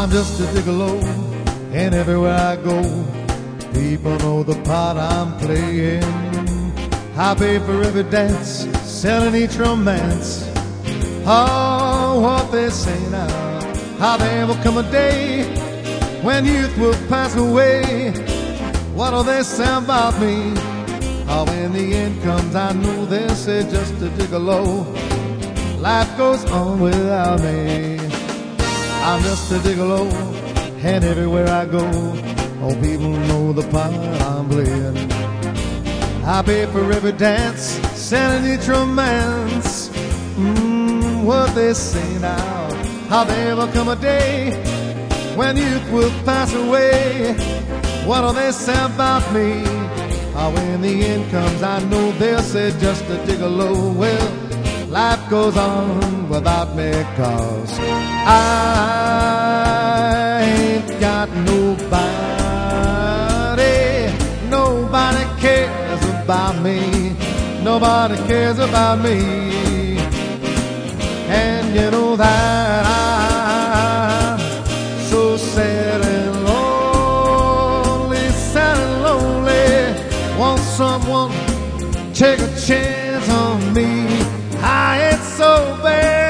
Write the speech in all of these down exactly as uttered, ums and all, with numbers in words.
I'm just a gigolo, and everywhere I go, people know the part I'm playing. I pay for every dance, selling each romance. Oh, what they say now, how there will come a day when youth will pass away. What'll they say about me? Oh, when the end comes, I know they'll say just a gigolo. Life goes on without me. I'm just a gigolo, and everywhere I go, oh, people know the part I'm playing. I pay for every dance, selling each romance. Mmm, what they say now, how there will come a day when youth will pass away. What'll they say about me? Oh, when the end comes, I know they'll say just a gigolo. Well, life goes on without me, 'cause I ain't got nobody. Nobody cares about me. Nobody cares about me. And you know that I'm so sad and lonely, sad and lonely. Want someone take a chance on me? I ain't so bad.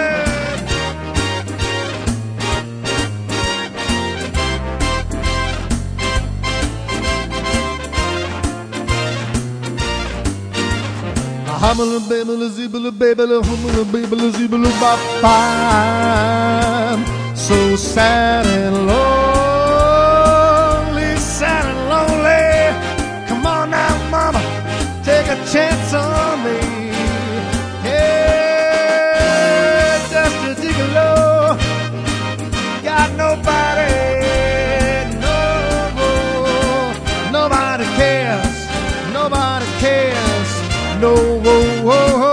Humble baby, zibble baby, humble baby, zibble bop. I'm so sad and lonely, sad and lonely. Come on now, mama, take a chance on me. Got nobody, no, nobody cares, nobody cares, no.